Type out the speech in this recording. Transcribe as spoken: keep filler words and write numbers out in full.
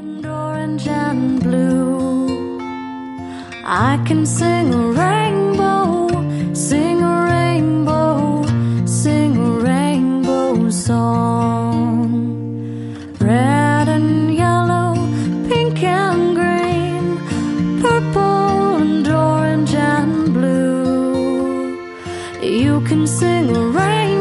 and orange and blue. I can sing a rainbow, sing a rainbow, sing a rainbow song. Red and yellow, pink and green, purple and orange and blue. You can sing a rainbow